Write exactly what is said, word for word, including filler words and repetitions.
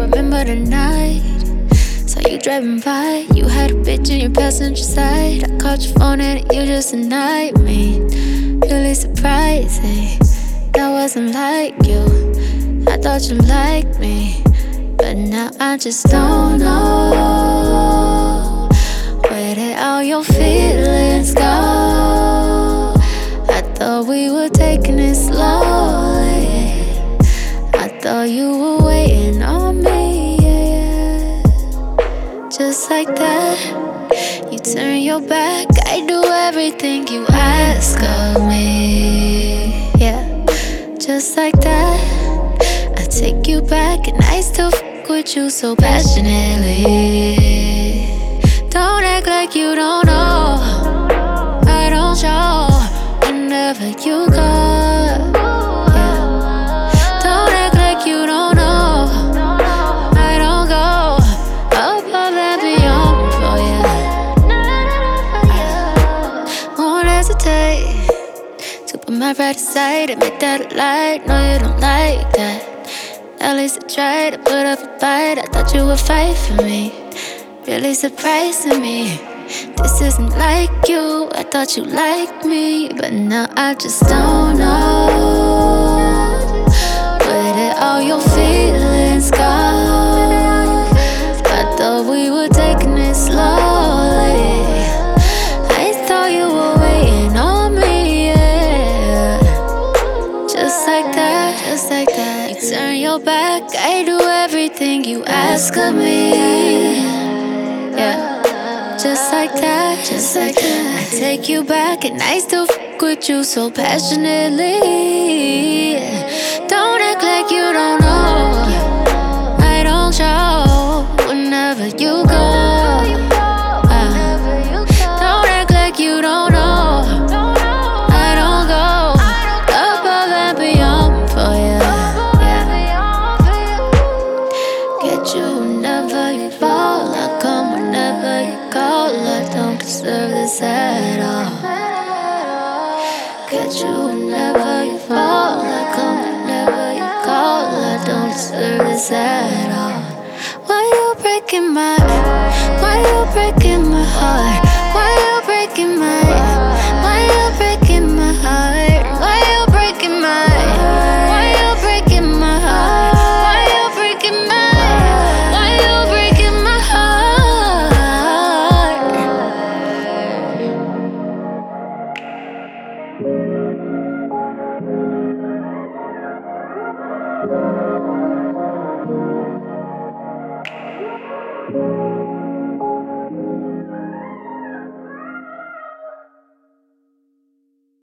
remember the night. Saw you driving by, you had a bitch in your passenger side. I called your phone and you just denied me. Really surprising, that wasn't like you. I thought you liked me, but now I just don't know. Where did all your feelings go? I thought we were taking it slowly. I thought you were waiting on me, yeah, yeah. Just like that, you turn your back. I do everything you ask of me, yeah. Just like that, I take you back and I still fuck with you so passionately. Don't act like you don't know, I don't show whenever you go, yeah. Don't act like you don't know, I don't go above and beyond for you. I won't hesitate to put my right aside and make that a light. No, you don't like that. At least I tried to put up a fight. I thought you would fight for me, really surprising me. This isn't like you, I thought you liked me, but now I just don't know. Where did all your feelings go? I thought we were taking it slowly. I thought you were waiting on me, yeah. Just like that, just like that. You turn your back, I do everything you ask of me, yeah. Just like that, just like that. I take you back and I still fuck with you so passionately. Don't act like you don't know, I don't show whenever you go, uh, don't act like you don't know, I don't go above and beyond for you, yeah. Get you whenever you fall, I come whenever you call. I don't deserve this at all. Get you whenever you fall, I come whenever you call. I don't deserve this at all. Why you breaking my, why you breaking my heart? Why you breaking my, why you breaking my heart? Why you breaking my, why you breaking my heart? Why you breaking my, why you breaking my heart?